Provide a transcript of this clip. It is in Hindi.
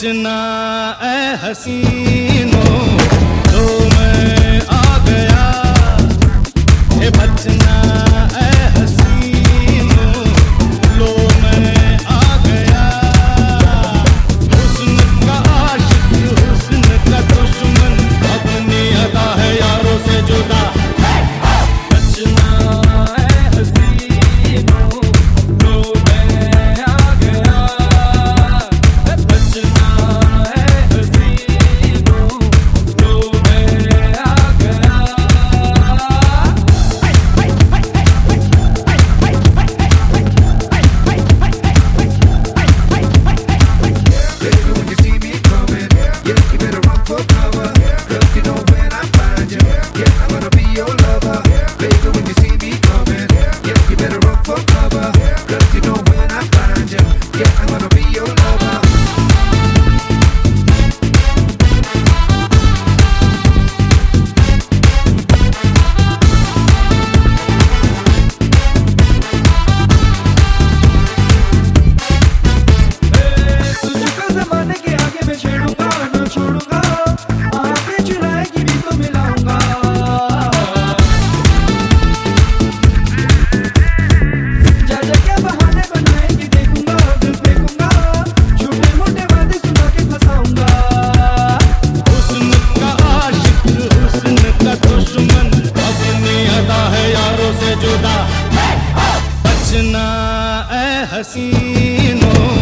बचना ए हसीनों, तो मैं आ गया। हे बचना ए हसीनों, लो मैं आ गया। हुस्न का आशिक, हुस्न का दुश्मन, अपनी अदा है यारों से जुदा। बचना ए हसीनों, लो मैं आ गया। बचना ए हसीनों, लो मैं आ गया। Baby, when you see me coming, yeah, you better run for cover. Girl, you know when I find you, yeah, I'm gonna be your lover. Baby, when you see me coming, yeah, you better run for cover. Girl, you know when I find you, yeah, I'm gonna be your lover. तुझको ज़माने के आगे मैं छेड़ूंगा, न छोड़ूंगा। आँखें चुराएगी भी तो मिलाऊंगा। जा जा क्या बहाने बनाएगी देखूंगा, दिल फेंकूंगा। झूठे मोटे वादे सुना के फंसाऊंगा। हुस्न का आशिक, हुस्न का दुश्मन, अपनी अदा है यारों से जुदा। बचना ए हसीनों,